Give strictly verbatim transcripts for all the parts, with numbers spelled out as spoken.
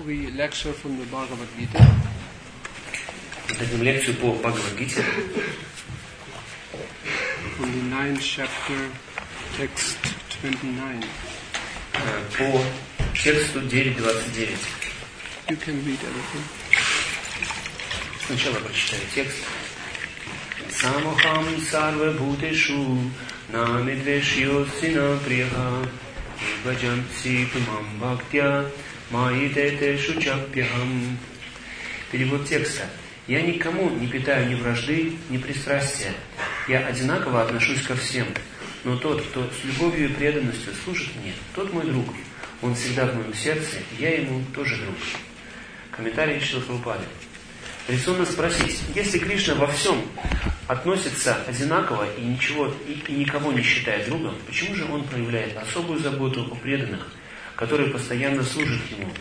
we lecture from the Bhagavad Gita. Мы дадим лекцию по Бхагавад-гите. From the ninth chapter, text twenty-nine. По тексту девять двадцать девять. You can read everything. Сначала прочитаю текст. Самохам сарва бхутешу намидвешьосина приха баджанси тумам бхактя маитетешу чапьяхам. Перевод текста. Я никому не питаю ни вражды, ни пристрастия. Я одинаково отношусь ко всем. Но тот, кто с любовью и преданностью служит мне, тот мой друг. Он всегда в моем сердце, я ему тоже друг. Комментарий Шрила Прабхупады. Резонно спросить, если Кришна во всем относится одинаково и, ничего, и, и никого не считает другом, почему же он проявляет особую заботу о преданных, которые постоянно служат ему?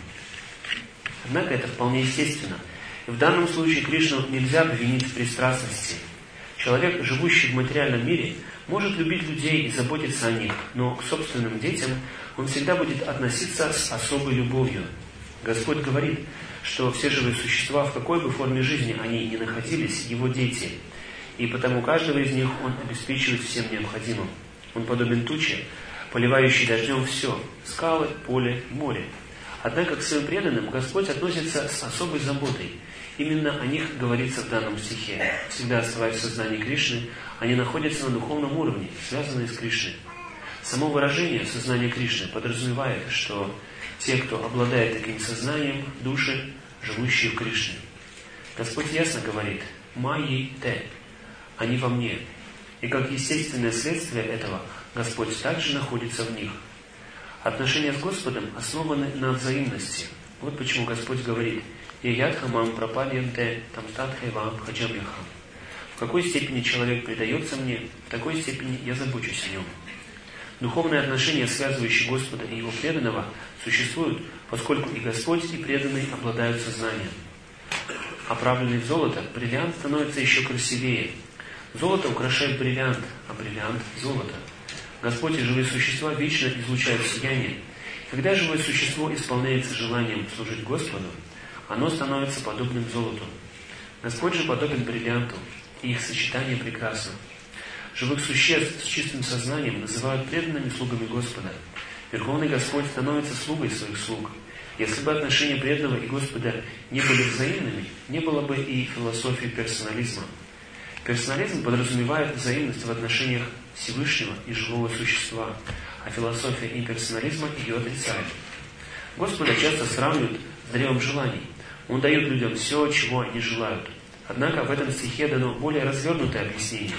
Однако это вполне естественно. И в данном случае Кришну нельзя обвинить в пристрастности. Человек, живущий в материальном мире, может любить людей и заботиться о них, но к собственным детям он всегда будет относиться с особой любовью. Господь говорит, что все живые существа, в какой бы форме жизни они ни находились, его дети, и потому каждого из них он обеспечивает всем необходимым. Он подобен туче, поливающей дождем все – скалы, поле, море. Однако к своим преданным Господь относится с особой заботой. Именно о них говорится в данном стихе. Всегда оставаясь в сознании Кришны, они находятся на духовном уровне, связанные с Кришной. Само выражение «сознание Кришны» подразумевает, что те, кто обладает таким сознанием, души, живущие в Кришне. Господь ясно говорит «Майи те», они во мне. И как естественное следствие этого, Господь также находится в них. Отношения с Господом основаны на взаимности. Вот почему Господь говорит «Иядхамам пропадьянте тамтатхайвам хаджамьяхам». В какой степени человек предается мне, в такой степени я забочусь о нем. Духовные отношения, связывающие Господа и Его преданного, существуют, поскольку и Господь, и преданный обладают сознанием. Оправленный в золото, бриллиант становится еще красивее. Золото украшает бриллиант, а бриллиант – золото. Господь и живые существа вечно излучают сияние. Когда живое существо исполняется желанием служить Господу, оно становится подобным золоту. Господь же подобен бриллианту, и их сочетание прекрасно. Живых существ с чистым сознанием называют преданными слугами Господа. Верховный Господь становится слугой своих слуг. Если бы отношения преданного и Господа не были взаимными, не было бы и философии персонализма. Персонализм подразумевает взаимность в отношениях Всевышнего и живого существа, а философия имперсонализма ее отрицает. Господа часто сравнивают с древом желаний. Он дает людям все, чего они желают. Однако в этом стихе дано более развернутое объяснение.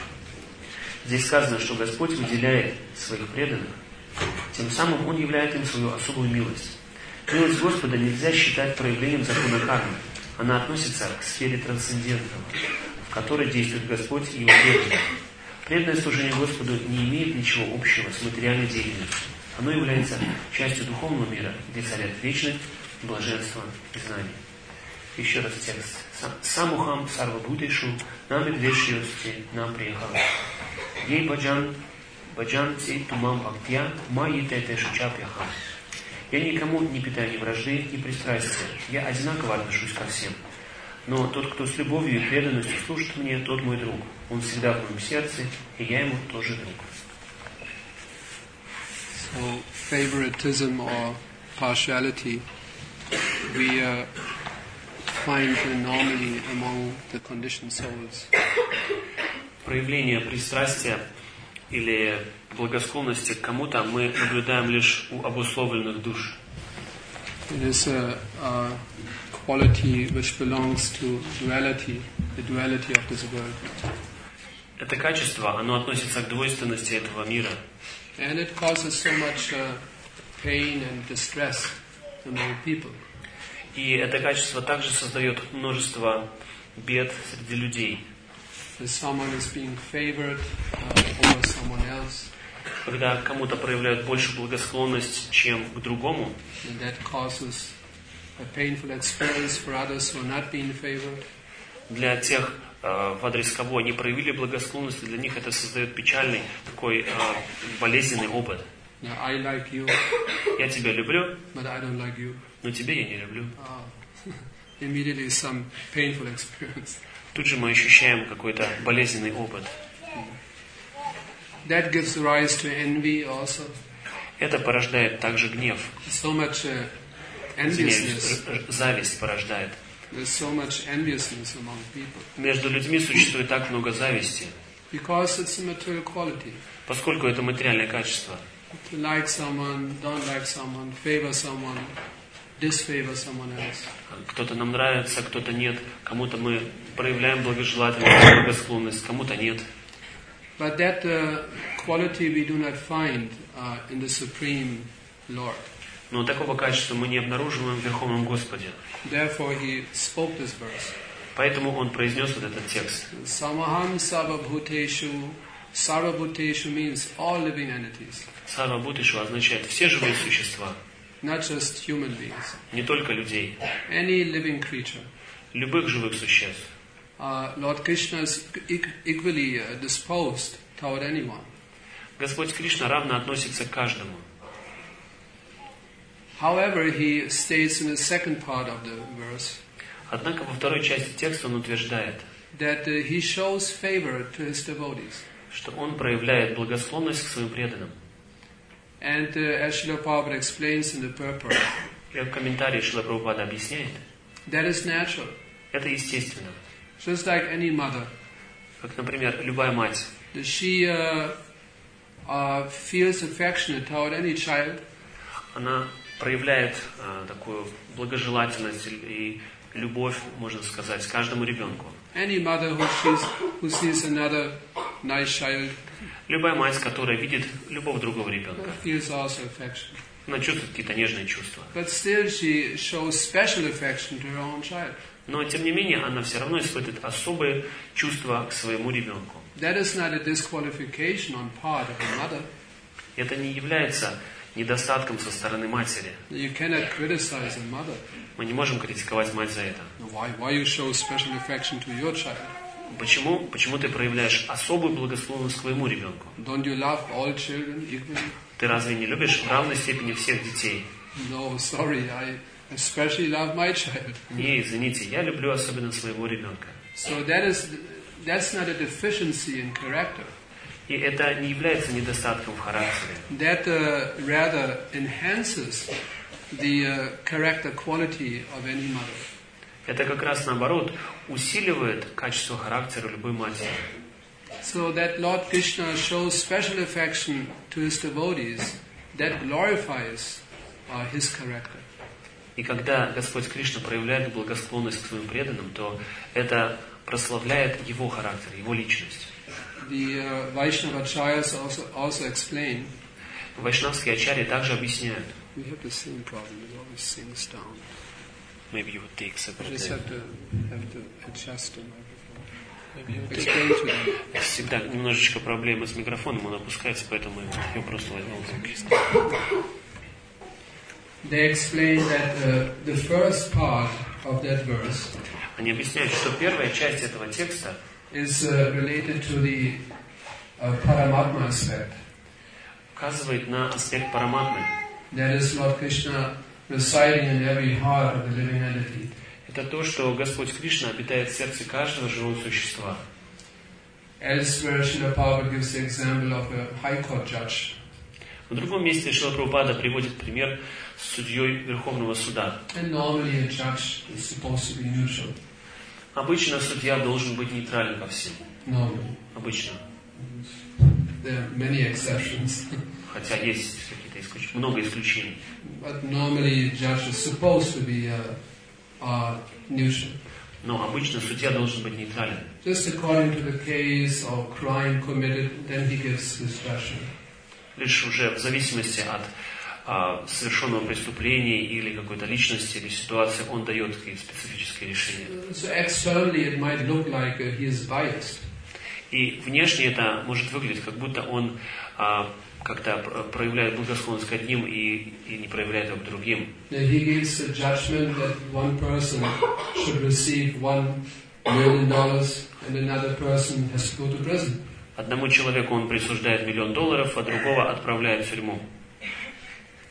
Здесь сказано, что Господь выделяет своих преданных, тем самым Он являет им свою особую милость. Милость Господа нельзя считать проявлением закона кармы. Она относится к сфере трансцендентного, в которой действует Господь и Его преданные. Преданное служение Господу не имеет ничего общего с материальной деятельностью. Оно является частью духовного мира, где царят вечность, блаженство и знание. Еще раз текст. Самухам сарвабхутешу намидвешьости нам приехал. Ей баджан баджанти тумам бхактя маитетешу чапьяхам. Я никому не питаю ни вражды, ни пристрастия. Я одинаково отношусь ко всем. Но тот, кто с любовью и преданностью служит мне, тот мой друг. Он всегда в моем сердце, и я ему тоже друг. So, favoritism or partiality, we uh, find normally among the conditioned souls. Проявление пристрастия или благосклонности к кому-то мы наблюдаем лишь у обусловленных душ. It is a, a quality which belongs to duality, the duality of this world. Это качество, оно относится к двойственности этого мира. And it causes so much uh, pain and distress among people. И это качество также создает множество бед среди людей. If someone is being favored uh, over someone else, когда кому-то проявляют больше благосклонность, чем к другому, and that causes a painful experience for others who are not being favored. Для тех, в адрес кого они проявили благосклонность, для них это создает печальный, такой болезненный опыт. Now, I like you, Я тебя люблю, but I don't like you. но тебя я не люблю. Oh. Immediately some painful experience. Тут же мы ощущаем какой-то болезненный опыт. That gives rise to envy also. Это порождает также гнев. So much uh, Извиняюсь, enviousness. зависть порождает. There's so much enviousness among people. Между людьми существует так много зависти, Because it's a material quality. поскольку это материальное качество. To like someone, don't like someone, favor someone, disfavor someone else. Кто-то нам нравится, кто-то нет. Кому-то мы проявляем благожелательность, благосклонность, кому-то нет. But that uh, quality we do not find uh, in the Supreme Lord. Но такого качества мы не обнаруживаем в Верховном Господе. Therefore he spoke this verse. Поэтому он произнес вот этот текст. Samaham sarvabhuteshu. Sarvabhuteshu means all living entities. Сарва Бхутишу означает все живые существа, Not just human beings. не только людей, Any living creature. любых живых существ. Uh, Lord Krishna is equally uh, disposed toward anyone. Господь Кришна равно относится к каждому. However, he states in the second part of the verse Однако во второй части текста он утверждает, that uh, he shows favor to his devotees. что он проявляет благосклонность к своим преданным. And uh, as Srila Prabhupada explains in the purport, И в комментарии Шрила Прабхупада объясняет, that is natural. это естественно. Just like any mother, Как, например, любая мать, that she uh, uh, feels affectionate toward any child, она проявляет а, такую благожелательность и любовь, можно сказать, к каждому ребенку. any mother who sees, who sees another nice child Любая мать, которая видит любого другого ребенка, feels also affection. она чувствует какие-то нежные чувства. But still she shows special affection to her own child. Но, тем не менее, она все равно испытывает особые чувства к своему ребенку. That is not a disqualification on part of the mother. Это не является недостатком со стороны матери. You cannot criticize a mother. Мы не можем критиковать мать за это. Why, why you show special affection to your child? Почему? Почему ты проявляешь особую благосклонность к своему ребенку? Don't you love all children equally? Ты разве не любишь в равной степени всех детей? No, sorry, I especially love my child. Не, извините, я люблю особенно своего ребенка. So that is, that's not a deficiency in character. И это не является недостатком в характере. That uh, rather enhances the uh, character quality of any mother. Это как раз наоборот усиливает качество характера любой матери. So that Lord Krishna shows special affection to his devotees, that glorifies uh, his character. И когда Господь Кришна проявляет благосклонность к своим преданным, то это прославляет его характер, его личность. The uh, Vaishnavacharyas also, also explain. Вайшнавские ачарьи также объясняют. We have the same problem, it always sings down. Maybe you would take I separate. just have to, have to adjust the microphone. Maybe you would take. Explain to them. Всегда немножечко проблемы с микрофоном, он опускается, поэтому я просто возьму в руки. They explain that uh, the first part of that verse Они объясняют, что первая часть этого текста is uh, related to the uh, Paramatma aspect. указывает на аспект параматмы. That is Lord Krishna residing in every heart of the living entity. Это то, что Господь Кришна обитает в сердце каждого живого существа. Elsewhere, Srila Prabhupada gives the example of a high court judge. В другом месте Шрила Прабхупада приводит пример с судьей Верховного суда. And normally a judge is supposed to be neutral. Обычно судья должен быть нейтрален ко всему. Normally. Обычно. There are many exceptions. Хотя есть какие-то исключения, много исключений. But normally a judge is supposed to be uh, uh, neutral. Но обычно судья должен быть нейтрален. Just according to the case or crime committed, then he gives his judgment. Лишь уже в зависимости от а, совершенного преступления или какой-то личности или ситуации он дает какие-то специфические решения. So externally it might look like uh, he is biased. И внешне это может выглядеть, как будто он а, как-то проявляет благосклонность к одним и, и не проявляет его к другим. He gives a judgment that one person should receive one million dollars and another person has to go to prison. Одному человеку он присуждает миллион долларов, а другого отправляет в тюрьму.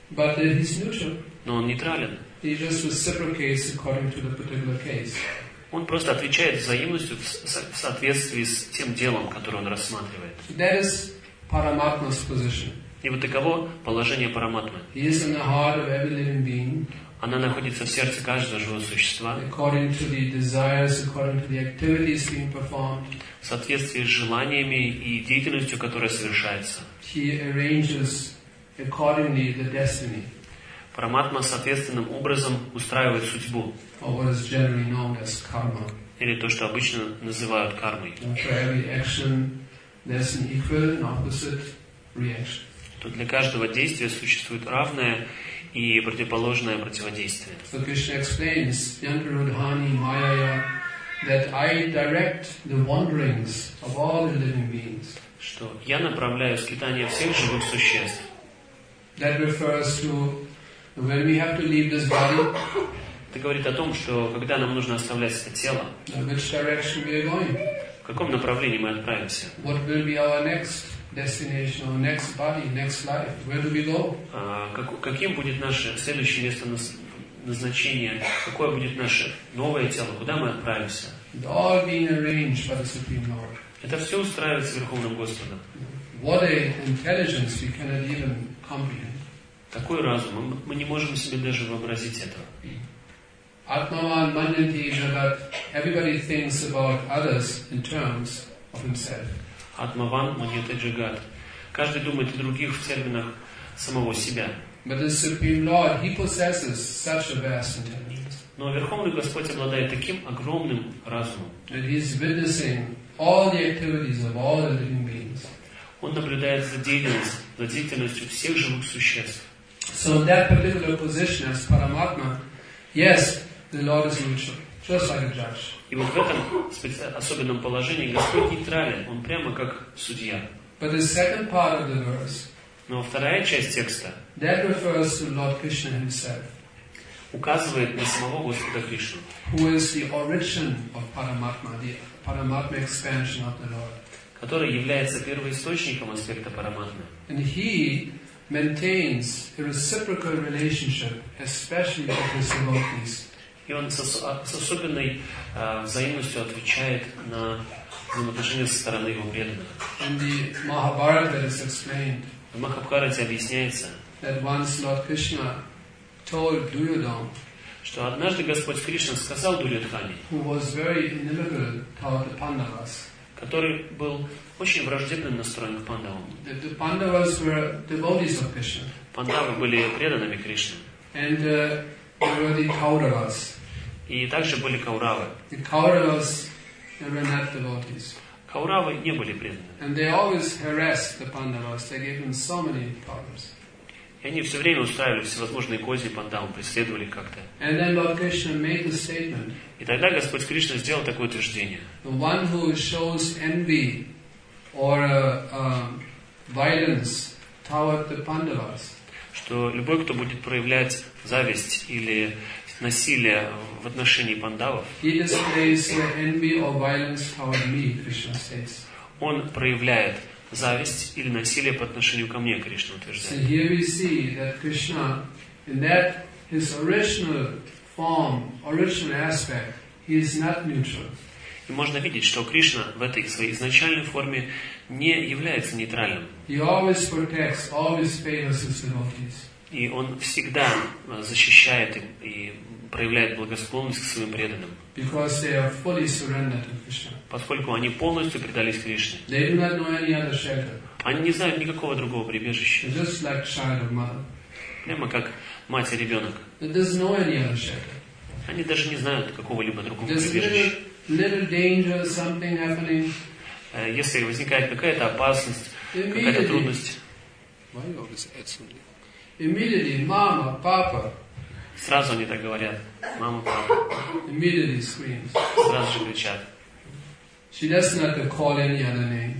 But uh, he's neutral. Но он нейтрален. He just reciprocates according to the particular case. Он просто отвечает взаимностью в, со- в соответствии с тем делом, которое он рассматривает. That is Paramatma's position. И вот таково положение Параматмы. He is in the heart of every living being, Она находится в сердце каждого живого существа, according to the desires, according to the activities being performed. в соответствии с желаниями и деятельностью, которая совершается. He arranges accordingly the destiny, Параматма соответственным образом устраивает судьбу, or what is generally known as karma. или то, что обычно называют кармой. And for every action, there's an equal and opposite reaction. То для каждого действия существует равное и противоположное противодействие. So Krishna explains, Yantarudhani Mayaya, that I direct the wanderings of all the living beings. Что я направляю скитание всех живых существ. That refers to when we have to leave this body, Это говорит о том, что когда нам нужно оставлять это тело, in which direction we are going, в каком направлении мы отправимся, what will be our next destination, our next body, next life, where do we go? а, как- каким будет наше следующее место наз- назначения, какое будет наше новое тело, куда мы отправимся. It's all being arranged by the Supreme Lord. Это все устраивается Верховным Господом. What a intelligence we cannot even comprehend. Такой разум, мы- мы не можем себе даже вообразить этого. Atmavan manyanti jagat, everybody thinks about others in terms of himself. Атмаван маньята джагат. Каждый думает о других в терминах самого себя. But the Supreme Lord, He possesses such a vast intelligence. Но Верховный Господь обладает таким огромным разумом. And He is witnessing all the activities of all the living beings. Он наблюдает за деятельностью, за деятельностью всех живых существ. So in that particular position as Paramatma, yes, the Lord is neutral, just like a judge. И вот в этом специ- особенном положении Господь нейтрален, Он прямо как судья. But the second part of the verse, Но вторая часть текста that refers to Lord Krishna Himself, указывает на самого Господа Кришну, who is the origin of Paramatma, the Paramatma expansion of the Lord. который является первоисточником аспекта Параматмы. And He maintains a reciprocal relationship, especially with His devotees. И Он с, ос- с особенной э, взаимностью отвечает на взаимоотношения со стороны Его преданных. In the Mahabharata it is explained В Махабхарате объясняется, that once Lord Krishna told Duryodhana, что однажды Господь Кришна сказал Дурьодхане, who was very inimical toward the Pandavas, который был очень враждебным настроен к пандавам. that the Pandavas were devotees of Krishna, Пандавы были преданными Кришне. and uh, there were the Kauravas. И также были Кауравы. The Kauravas they were not devotees, Кауравы не были преданными. and they always harassed the Pandavas. They gave them so many problems. И они все время устраивали всевозможные козни пандавам, преследовали их как-то. And then Lord Krishna made the statement: И тогда Господь Кришна сделал такое утверждение. the one who shows envy or uh, um, violence toward the Pandavas, Что любой, кто будет проявлять зависть или насилие в отношении пандавов, he displays uh, envy or violence toward me, Krishna says. он проявляет зависть или насилие по отношению ко мне, Кришна So утверждает. here we see that Krishna, in that his original form, original aspect, he is not neutral. И можно видеть, что Кришна в этой своей изначальной форме не является нейтральным. He always protects, always favors his devotees. И он всегда защищает и, и проявляет благосклонность к своим преданным, Because they are fully surrendered to Krishna. поскольку они полностью предались Кришне. They do not know any other shelter. Они не знают никакого другого прибежища. They're just like child of mother. Прямо как мать и ребенок. They doesn't know any other shelter. Они даже не знают какого-либо другого There's прибежища. little, little danger, something happening. Э, Если возникает какая-то опасность, какая-то Immediately, трудность, why you always add something? Immediately, mama, papa, сразу они так говорят. Мама, папа. immediately screams. Сразу же кричат. She does not call any other name.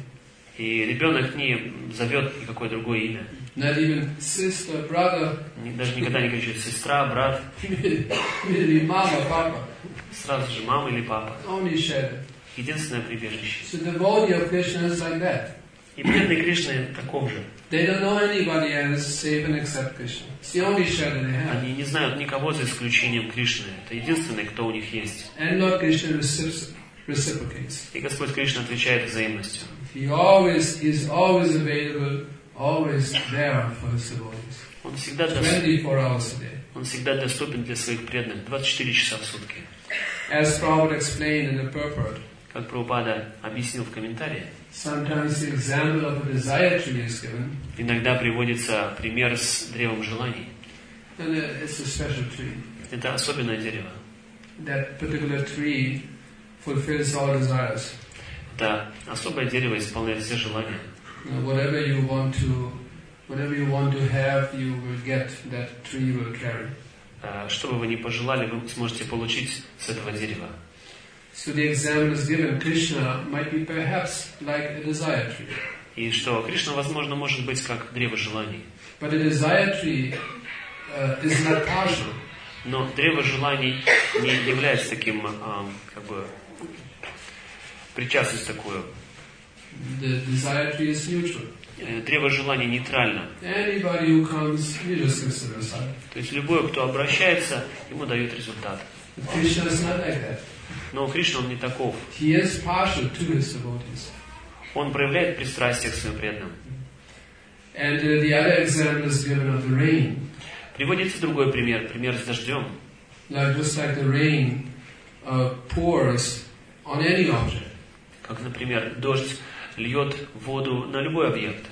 И ребенок не зовет никакое другое имя. Not even sister, brother. Ни- Даже никогда не кричит сестра, брат. Immediately, mama, papa. Сразу же мама или папа. Only shelter. Единственное прибежище. So the devotee of Krishna is like that. И преданный Кришны таков же. They don't know anybody else save and except Krishna. It's the only shelter they have. Они не знают никого за исключением Кришны. Это единственный, кто у них есть. And Lord Krishna reciprocates. И Господь Кришна отвечает взаимностью. He always is always available, always there for his devotees. Он всегда доступен. twenty-four hours a day. Он всегда доступен для своих преданных двадцать четыре часа в сутки. As Prabhupada explained in the purport, как Прабхупада объяснил в комментарии, sometimes the example of a desire tree is given. Иногда приводится пример с древом желаний. And it's a special tree. Это особенное дерево. That particular tree fulfills all desires. Это особое дерево исполняет все желания. You know, whatever you want to, whatever you want to have, you will get. That tree will carry. Что бы вы ни пожелали, вы сможете получить с этого дерева. So the example is given. Krishna might be perhaps like a desire tree. И что Кришна, возможно, может быть как древо желаний. But a desire tree uh, is not partial. Но древо желаний не является таким, а, как бы, причастность такую. The desire tree is neutral. Древо желаний нейтрально. Anybody who comes, he just gives the result. То есть любой, кто обращается, ему дают результат. Krishna is not like that. Но Кришна, он не таков. He is partial to his devotees. Он проявляет пристрастие к своим преданным. And uh, the other example is given of the rain. Приводится другой пример, пример с дождем. Like just like the rain uh, pours on any object. Как, например, дождь льет воду на любой объект.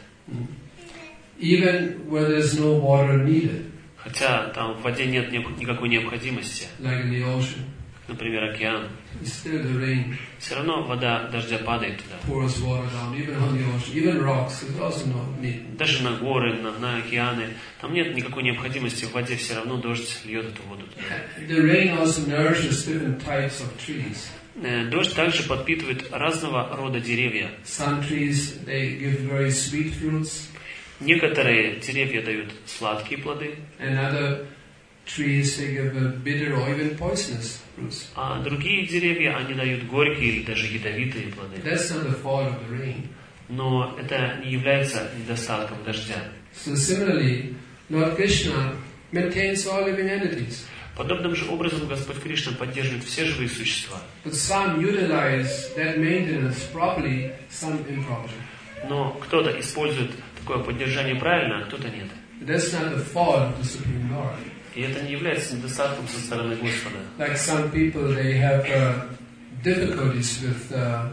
Even where there's no water needed. Хотя там в воде нет никакой необходимости. Like in the ocean. Например, океан. Still the rain. Все равно вода дождя падает туда. Pours water down, even on the ocean, even rocks. There's also no need. Даже на горы, на, на океаны, там нет никакой необходимости в воде, все равно дождь льет эту воду туда. The rain also nourishes different types of trees. Дождь также подпитывает разного рода деревья. Some trees they give very sweet fruits. Некоторые деревья дают сладкие плоды. And other trees they give bitter or even poisonous fruits. А другие деревья они дают горькие или даже ядовитые плоды. That's not the fault of the rain. Но это не является недостатком дождя. So similarly, Lord Krishna maintains all living entities. Подобным же образом Господь Кришна поддерживает все живые существа. But some utilize that maintenance properly, some improperly. Но кто-то использует такое поддержание правильно, а кто-то нет. That's not the fault of the Supreme Lord. И это не является недостатком со стороны Господа. Like some people, they have uh, difficulties with uh,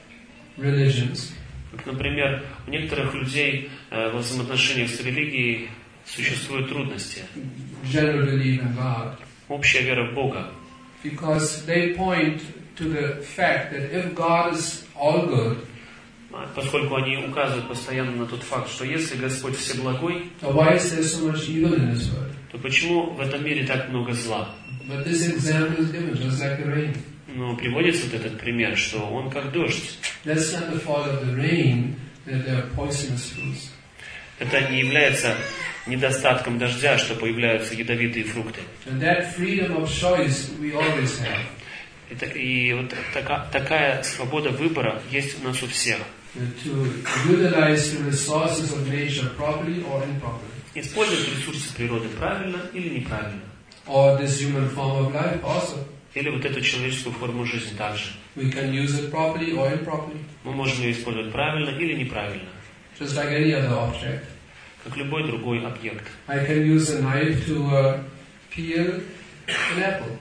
religions. Как, например, у некоторых людей э, в взаимоотношениях с религией существуют трудности. General belief in God. Общая вера в Бога. Because they point to the fact that if God is all good, поскольку они указывают постоянно на тот факт, что если Господь всеблагой, why is there so much evil in this world? То почему в этом мире так много зла? But this example is given just like the rain. Но приводится вот этот пример, что он как дождь. That's not the fault of the rain that there are poisonous fruits. Это не является недостатком дождя, что появляются ядовитые фрукты. And that freedom of choice we always have. Это, и вот така, такая свобода выбора есть у нас у всех. To utilize the resources of nature properly or improperly. Использовать ресурсы природы правильно или неправильно. Or this human form of life also. Или вот эту человеческую форму жизни также. We can use it properly or improperly. Мы можем ее использовать правильно или неправильно. Just like any other object. Как любой другой объект. I can use a knife to uh, peel an apple.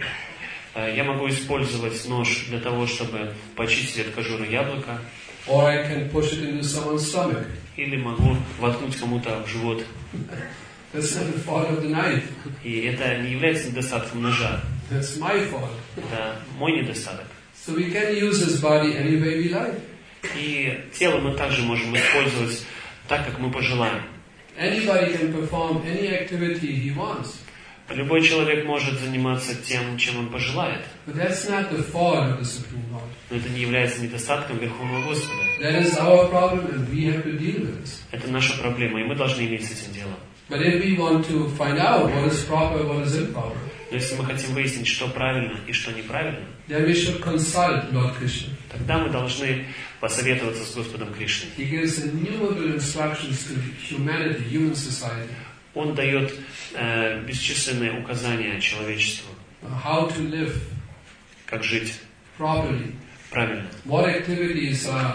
Я могу использовать нож для того, чтобы почистить от кожуры яблоко. Or I can push it into someone's stomach. Или могу воткнуть кому-то в живот. That's not the fault of the knife. И это не является недостатком ножа. That's my fault. Это мой недостаток. So we can use this body any way we like. И тело мы также можем использовать так, как мы пожелаем. Anybody can perform any activity he wants. Любой человек может заниматься тем, чем он пожелает. But that's not the fault of the Supreme Lord. Но это не является недостатком Верховного Господа. That is our problem and we have to deal with this. Это наша проблема, и мы должны иметь с этим дело. But if we want to find out what is proper, what is improper, Но если мы хотим выяснить, что правильно и что неправильно, then we should consult Lord Krishna. тогда мы должны посоветоваться с Господом Кришной. He gives innumerable instructions to humanity, human society. Он дает э, бесчисленные указания человечеству, How to live как жить properly. правильно. What activities are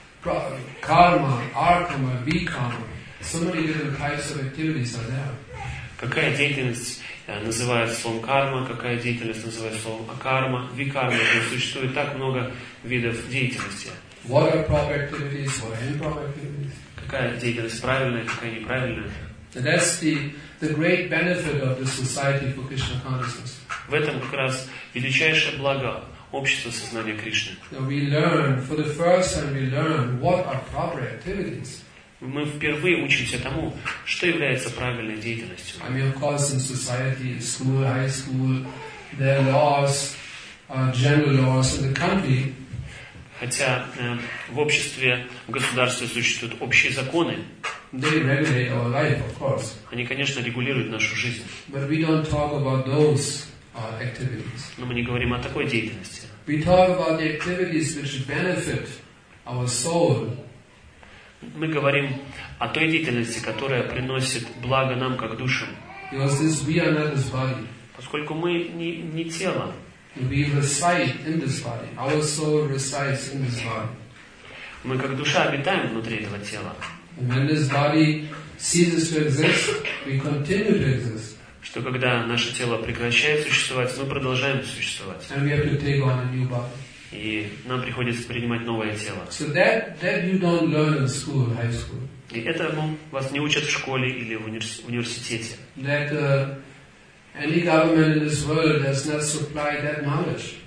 karma, arkarma, vikarma. So many different types of activities are there. Какая деятельность э, называется словом карма, какая деятельность называется словом акарма, викарма. То есть существует так много видов деятельности. What are proper activities, what are improper activities? Какая деятельность правильная, какая неправильная. And that's the, the great benefit of the Society for Krishna Consciousness. В этом как раз величайшее благо общества сознания Кришны. Now we learn, for the first time we learn what are proper activities. Мы впервые учимся тому, что является правильной деятельностью. I mean, of course, in society, school, high school, there are laws, uh, general laws in the country. Хотя э, в обществе, в государстве существуют общие законы. They regulate our life, of course. Они, конечно, регулируют нашу жизнь. But we don't talk about those uh, activities. Но мы не говорим о такой деятельности. We talk about the activities which benefit our soul. Мы говорим о той деятельности, которая приносит благо нам, как душам. Because this, we are not this body. Поскольку мы не, не тело. We reside in this body. Our soul resides in this body. Мы как душа обитаем внутри этого тела. And when this body ceases to exist, we continue to exist. Что когда наше тело прекращает существовать, мы продолжаем существовать. And we have to take on a new body. И нам приходится принимать новое тело. So that, that you don't learn in school, high school. И этому вас не учат в школе или в университете. That uh, any government in this world does not supply that knowledge.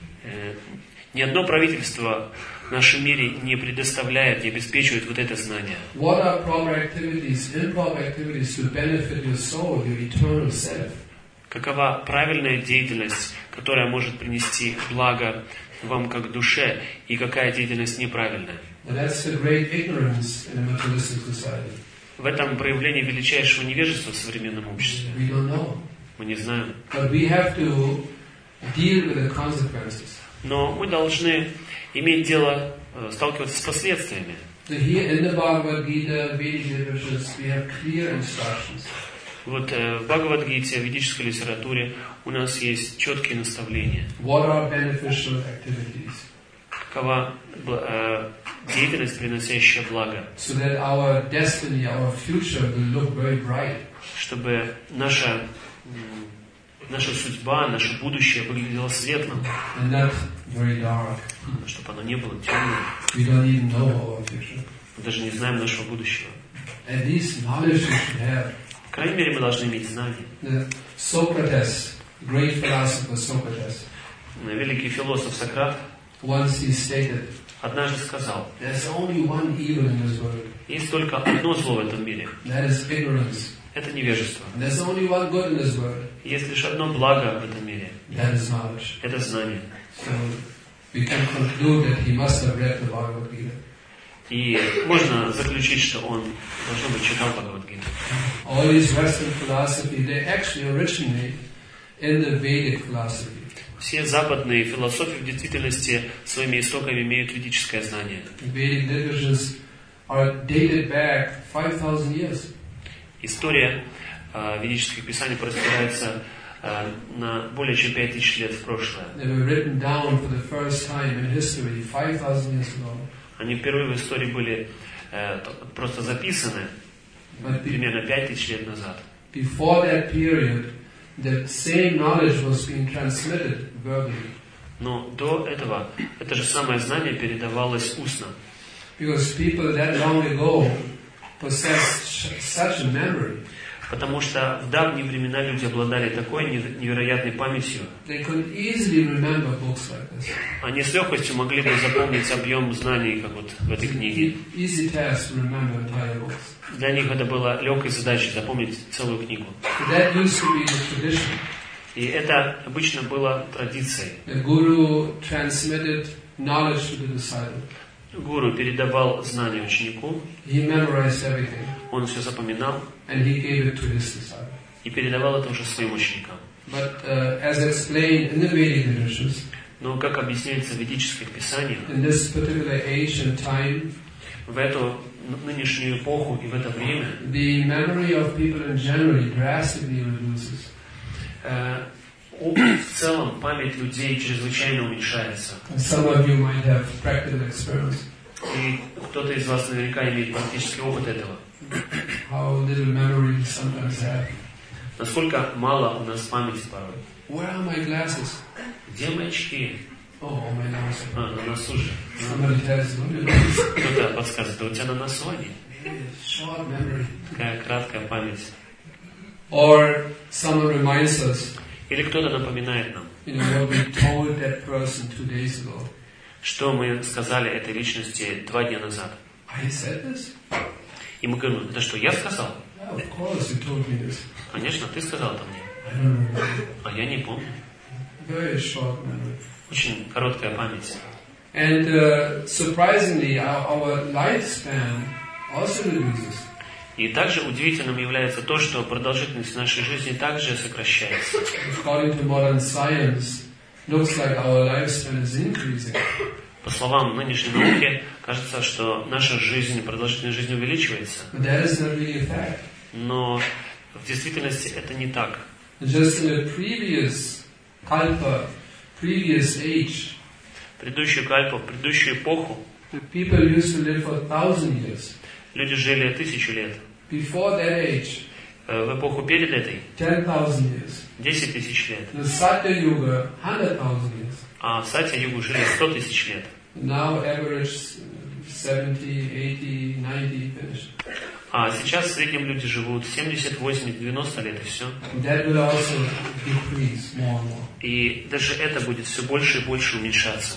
Ни одно правительство в нашем мире не предоставляет, не обеспечивает вот это знание. What are proper activities, improper activities to benefit your soul, your eternal self? Какова правильная деятельность, которая может принести благо вам как душе, и какая деятельность неправильная? That's the great ignorance in a materialistic society. В этом проявление величайшего невежества в современном обществе. We don't know. Мы не знаем. But we have to deal with the consequences. Но мы должны иметь дело, сталкиваться с последствиями. So here in the Bhagavad Gita, Vedic literatures, we have clear instructions. Вот э, в Бхагавад-гите, в ведической литературе у нас есть четкие наставления. What are beneficial activities? Какова э, деятельность, приносящая благо? So that our destiny, our future will look very bright. Чтобы наша, наша судьба, наше будущее выглядело светлым. And not very dark. Чтобы оно не было темным. We don't even know our future. Мы даже не знаем нашего будущего. At least knowledge we should have. По крайней мере, мы должны иметь знания. Socrates, great philosopher Socrates, великий философ Сократ, once he stated, однажды сказал, there's only one evil in this world. Есть только одно зло в этом мире. That is ignorance. Это невежество. There's only one good in this world. Есть лишь одно благо в этом мире. That is knowledge. Это знание. So we can conclude that he must have read the Bhagavad Gita. И можно заключить, что он, должно быть, читал Бхагавад-гиту. All these Western philosophy, they actually originate in the Vedic philosophy. Все западные философии в действительности своими истоками имеют ведическое знание. Vedic literatures are dated back five thousand years. История э, ведических писаний простирается э, на более чем пять тысяч лет в прошлое. They were written down for the first time in history five thousand years ago. Они впервые в истории были э, просто записаны But примерно пять тысяч лет назад. Before that period, the same knowledge was being transmitted verbally. Но до этого это же самое знание передавалось устно. Because people that long ago possessed such a memory. Потому что в давние времена люди обладали такой невероятной памятью. They could easily remember books like this. Они с легкостью могли бы запомнить объем знаний, как вот в этой книге. Easy task to remember entire books. Для них это было легкой задачей запомнить целую книгу. That used to be the tradition. И это обычно было традицией. The guru transmitted knowledge to the disciple. Гуру передавал знания ученику. He memorized everything. Он все запоминал. And he gave it to his disciple. И передавал это уже своим ученикам. But uh, as explained in the Vedic literatures, но, как объясняется в ведических писаниях, in this particular age and time, в эту нынешнюю эпоху и в это время the memory of people in general drastically reduces. э, в целом память людей чрезвычайно уменьшается. Some of you might have practical experience. И кто-то из вас наверняка имеет практический опыт этого. How little memory we sometimes have. Насколько мало у нас памяти порой. Where are my glasses? Где мои очки? Oh, on my nose. А, на носу же. Somebody tells you. Кто-то подсказывает, да у тебя на носу они. Short memory. Такая краткая память. Or someone reminds us, Или кто-то напоминает нам, you know, what we told that person two days ago. что мы сказали этой личности два дня назад. I said this? И мы говорим, это что, я сказал? Yeah, of course you told me this. Конечно, ты сказал это мне. I don't remember. А я не помню. Very short memory. Очень короткая память. And uh, surprisingly, our, our lifespan also reduces. И также удивительным является то, что продолжительность нашей жизни также сокращается. According to modern science, looks like our lifespan is increasing. По словам нынешней науки, кажется, что наша жизнь, продолжительность жизни увеличивается. But that is not really a fact. Но в действительности это не так. Just in the previous kalpa, previous age, Предыдущую кальпу, в предыдущую эпоху the people used to live for a thousand years. люди жили тысячу лет. Before that age, В эпоху перед этой ten thousand years. десять тысяч лет. The Satya Yuga, one hundred thousand years. А в Сатья-югу жили сто тысяч лет. Now average seventy, eighty, ninety, finished. А сейчас в среднем люди живут семьдесят, восемьдесят, девяносто лет и все. That will also decrease more and more. И даже это будет все больше и больше уменьшаться.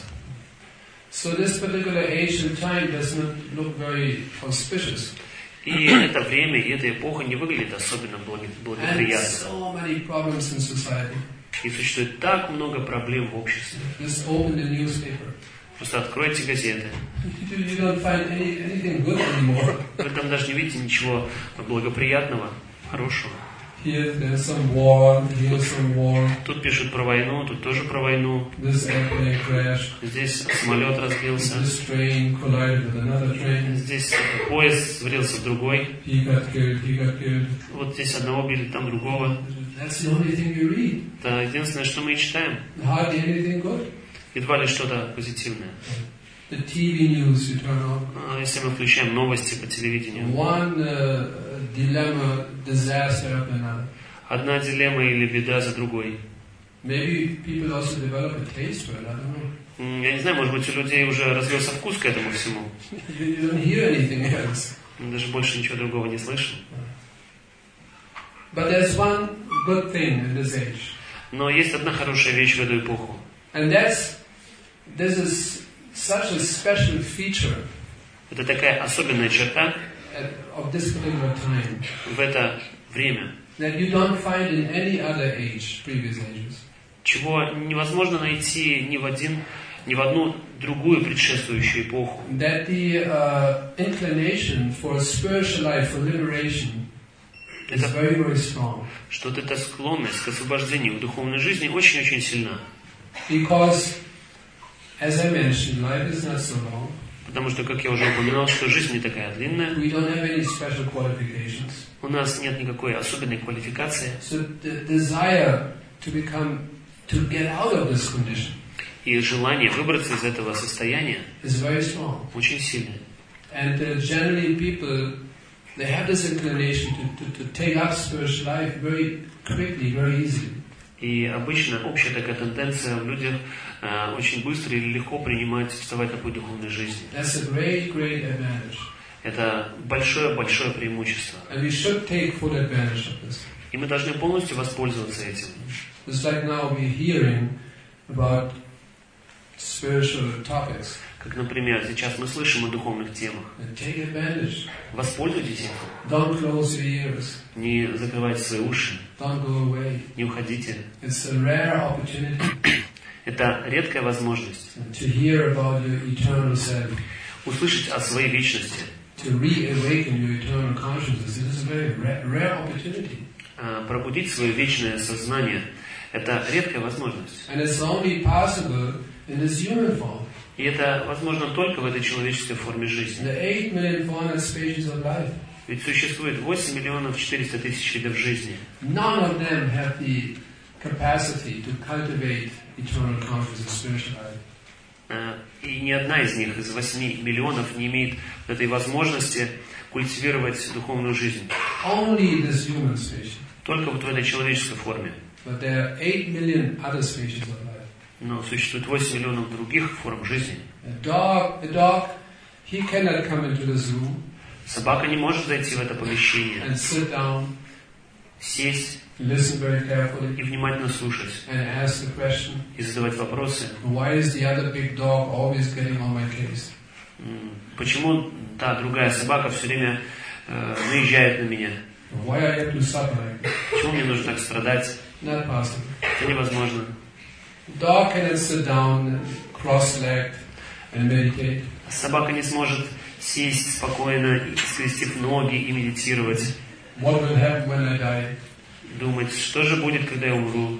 So this particular age and time does not look very auspicious. И это время, и эта эпоха не выглядит особенно благо- And благоприятно. so many problems in society. И существует так много проблем в обществе. Just open the newspaper. Просто откройте газеты. You don't find any, anything good anymore. Вы там даже не видите ничего благоприятного, хорошего. Here there's some war, here's some war. Тут пишут про войну, тут тоже про войну. This airplane crashed. Здесь самолет разбился. This train collided with another train. Здесь поезд врезался в другой. He got killed, he got killed. Вот здесь одного били, там другого. That's the only thing you read. Это единственное, что мы и читаем. Hardly anything good. Едва ли что-то позитивное. The T V news you turn on. А если мы включаем новости по телевидению. One uh, dilemma, disaster after another. Одна дилемма или беда за другой. Maybe people also develop a taste for it, I don't know. М, Я не знаю, может быть, у людей уже развился вкус к этому всему. You you don't hear anything else. Мы даже больше ничего другого не слышим. But there's one good thing in this age. Но есть одна хорошая вещь в эту эпоху. And that's, this is such a special feature Это такая особенная черта of this particular time в это время, that you don't find in any other age, previous ages. чего невозможно найти ни в один, ни в одну другую предшествующую эпоху. That the uh, inclination for spiritual life, for liberation, is very, very strong. Что вот эта склонность к освобождению в духовной жизни очень-очень сильна. Because, as I mentioned, life is not so long. Потому что, как я уже упоминал, что жизнь не такая длинная. We don't have any special qualifications. У нас нет никакой особенной квалификации. So the desire to become, to get out of this condition И желание выбраться из этого состояния is very strong. очень сильное. And uh, generally people, they have this inclination to, to, to take up spiritual life very quickly, very easily. И обычно общая такая тенденция в людях э, очень быстро или легко принимать, вставать на путь духовной жизни. That's a great, great advantage. Это большое-большое преимущество. And we should take full advantage of this. И мы должны полностью воспользоваться этим. Just like now we're hearing about spiritual topics. Как, например, сейчас мы слышим о духовных темах. And take advantage. Воспользуйтесь этим. Don't close your ears. Не закрывайте свои уши. Don't go away. Не уходите. It's a rare opportunity Это редкая возможность to hear about your eternal self, услышать о своей вечности, to reawaken your eternal consciousness. It is a very rare, rare opportunity. пробудить свое вечное сознание. Это редкая возможность. And it's only possible in this human form. И это возможно только в этой человеческой форме жизни. The eight million four hundred species of life. Ведь существует восемь миллионов четыреста тысяч видов жизни. None of them have the capacity to cultivate eternal consciousness and spiritual life. И ни одна из них, из восьми миллионов, не имеет этой возможности культивировать духовную жизнь. Only this human species. Только вот в этой человеческой форме. But there are eight million other species of life. Но существует восемь миллионов других форм жизни. A dog, a dog, he cannot come into this room. Собака не может зайти в это помещение, and sit down, сесть listen very carefully, и внимательно слушать, and ask the question, и задавать вопросы. Why is the other big dog always getting on my case? Почему та другая собака все время э, наезжает на меня? Why I have to suffer like that? Почему мне нужно так страдать? Not possible. Это невозможно. Dog cannot sit down, cross-legged, and meditate. Собака не сможет сесть спокойно, скрестив ноги и медитировать. What will happen when I die? Думать, что же будет, когда я умру.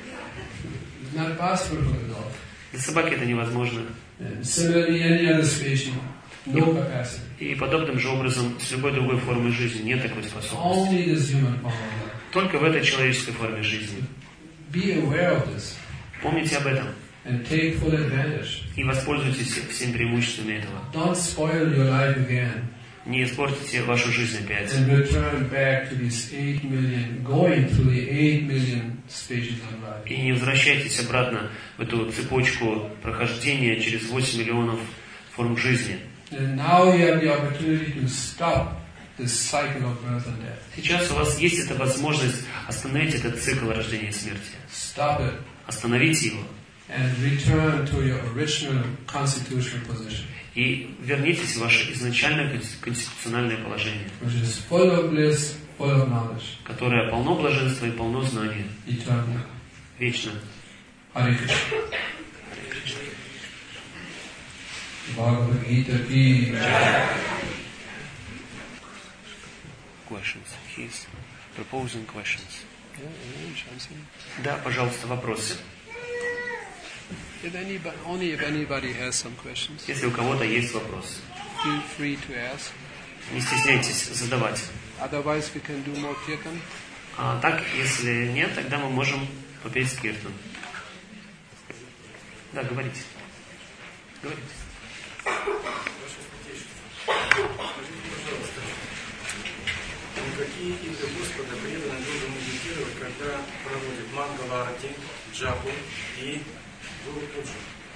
It's not possible for the dog. Для собаки это невозможно. And similarly, any other species, no capacity. И подобным же образом с любой другой формой жизни нет такой способности. Only this human form of life. Только в этой человеческой форме жизни. Be aware of this. Помните об этом. And take full advantage. И воспользуйтесь всеми преимуществами этого. Don't spoil your life again. Не испортите вашу жизнь опять. And return back to these eight million, going through the eight million stages of life. И не возвращайтесь обратно в эту цепочку прохождения через восемь миллионов форм жизни. And now you have the opportunity to stop this cycle of birth and death. Сейчас у вас есть эта возможность остановить этот цикл рождения и смерти. Stop it. Остановите его. And return to your original constitutional position. И вернитесь в ваше изначальное конституциональное положение, Which is full of bliss, full of knowledge. которое полно блаженства и полно знания. Eternal. Вечно. Hare Krishna. Bhagavad Gita ki Questions. He's proposing questions. Да, пожалуйста, вопросы. If anybody, only if anybody has some questions. Если у кого-то есть вопросы, Feel free to ask. не стесняйтесь задавать. Otherwise, we can do more kirtan. А так, если нет, тогда мы можем попеть киртан. Да, говорите. Говорите. Какие игры Господа преданный должен медитировать, когда проводит Мангаларати, Джапу и Гуру Пуджу?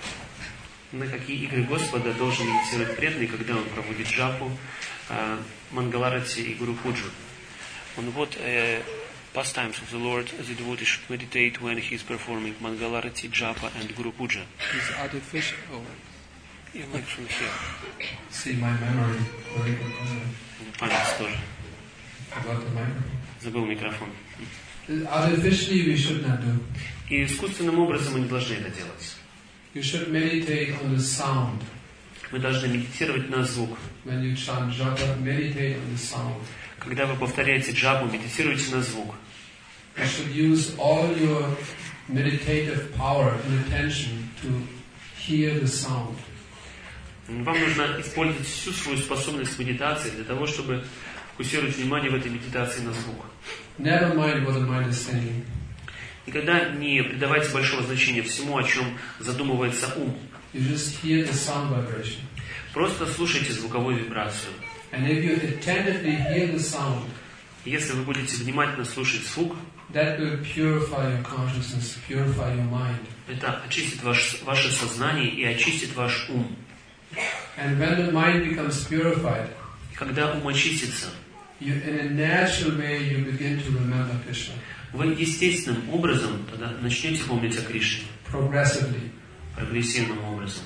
На какие игры Господа должен медитировать преданный, когда он проводит джапу, Мангаларати и Гуру Пуджу? On what uh, pastimes of the Lord the devotee should meditate when he is performing Mangalarati, Japa and Guru Puja? It's artificial. Oh. Yeah, like from here. See my memory. Very good. Память тоже. About the microphone. Забыл микрофон. Artificially, we should not do. И искусственным образом мы не должны это делать. You should meditate on the sound. Мы должны медитировать на звук. When you chant japa, meditate on the sound. Когда вы повторяете джапу, медитируйте на звук. You should use all your meditative power and attention to hear the sound. Вам нужно использовать всю свою способность медитации для того, чтобы фокусировать внимание в этой медитации на звук. Never mind what the mind is saying. Никогда не придавайте большого значения всему, о чем задумывается ум. You just hear the sound vibration. Просто слушайте звуковую вибрацию. And if you attentively hear the sound, Если вы будете внимательно слушать звук, that will purify your consciousness, purify your mind. это очистит ваш, ваше сознание и очистит ваш ум. And when the mind becomes purified, И когда ум очистится, you, in a natural way you begin to remember Krishna. вы естественным образом тогда начнете помнить о Кришне. Progressively. Прогрессивным образом.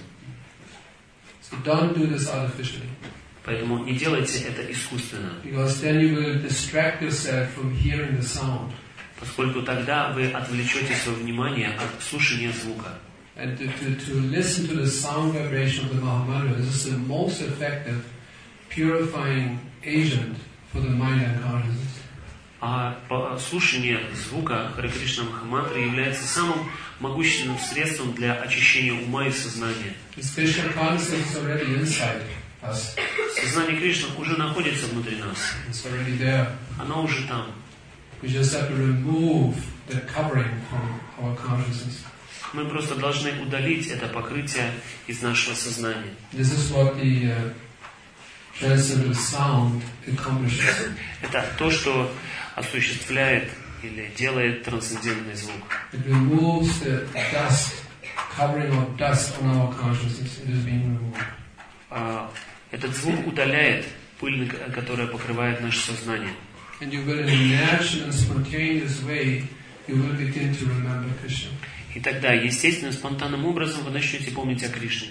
So don't do this artificially. Поэтому не делайте это искусственно. Because then you will distract yourself from hearing the sound. Поскольку тогда вы отвлечете свое внимание от слушания звука. And to, to, to listen to the sound vibration of the Mahamantra, this is the most effective purifying agent for the mind and consciousness. А слушание звука Харе Кришна Махамантры является самым могущественным средством для очищения ума и сознания. Сознание Кришны уже находится внутри нас. Оно уже там. Мы просто должны удалить это покрытие из нашего сознания. Это то, что осуществляет или делает трансцендентный звук. Этот звук удаляет пыль, которая покрывает наше сознание. И тогда, естественным, спонтанным образом вы начнете помнить о Кришне.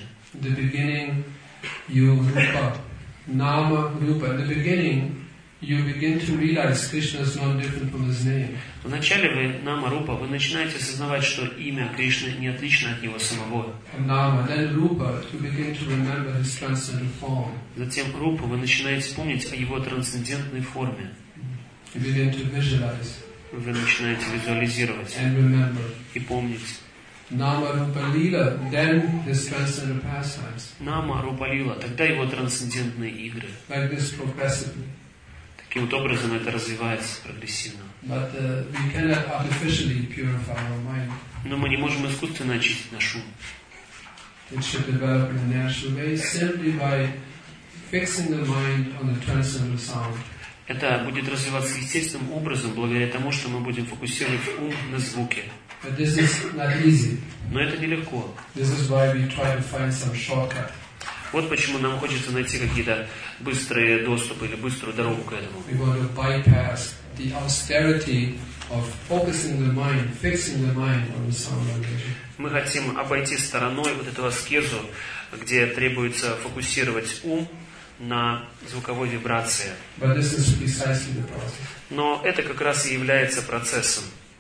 Nama, Rupa. In the beginning, you begin to realize Krishna is not different from his name. Вначале вы, Нама, Рупа, вы начинаете осознавать, что имя Кришны не отлично от него самого. Nama, then Rupa, you begin to remember his transcendental form. Затем Рупа, вы начинаете помнить о его трансцендентной форме. You begin to visualize. Вы начинаете визуализировать and remember. И помнить. Nama, Rupa, Lila, then his transcendental pastimes. Нама, Рупа, Лила, тогда его трансцендентные игры. Like this progressively. Таким вот образом это развивается прогрессивно. But uh, we cannot artificially purify our mind. Но мы не можем искусственно очистить наш ум. It should develop in a natural way simply by fixing the mind on the transcendental sound. Это будет развиваться естественным образом, благодаря тому, что мы будем фокусировать ум на звуке. But this is not easy. Но это нелегко. This is why we try to find some shortcut. Вот почему нам хочется найти какие-то быстрые доступы или быструю дорогу к этому. We want to bypass the austerity of focusing the mind, fixing the mind on the sound vibration. Мы хотим обойти стороной вот эту аскезу, где требуется фокусировать ум на звуковой вибрации. But this is precisely the process. Но это как раз и является процессом.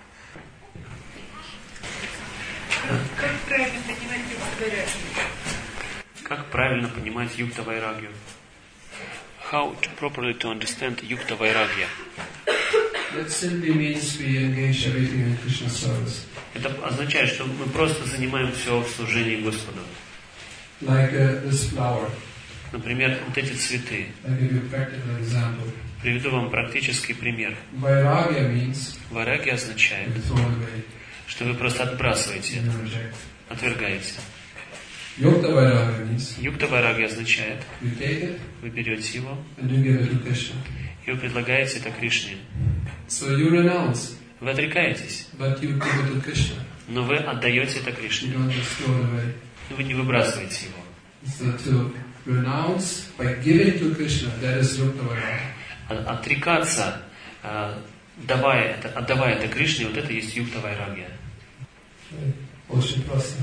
Как правильно понимать юкта-вайрагью? Как правильно понимать юкта-вайрагью? How to properly to understand юкта-вайрагья? That simply means we engage everything in Krishna service. Это означает, что мы просто занимаем все в служении Господу. Like uh, this flower. Например, вот эти цветы. I'll give you a practical example. Приведу вам практический пример. Vairagya means Вайрагья означает, что вы просто отбрасываете это, отвергаете. Yukta Vairagya means Юкта Вайрагья означает, you take it вы берете его and you give it to Krishna. и вы предлагаете это Кришне. So you renounce, Вы отрекаетесь, but you give it to Krishna. но вы отдаете это You Кришне. don't just throw it away. Вы не выбрасываете его. So to renounce by giving to Krishna, that is Yukta Vairagya. А- Отрекаться, а, давая это, отдавая это Кришне, вот это и есть Юкта Вайрагья. Очень просто.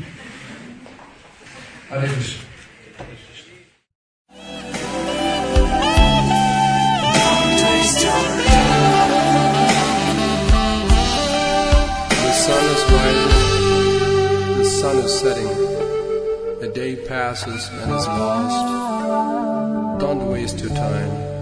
Харе Кришна. The sun is rising, the sun is setting, a day passes and is lost. Don't waste your time.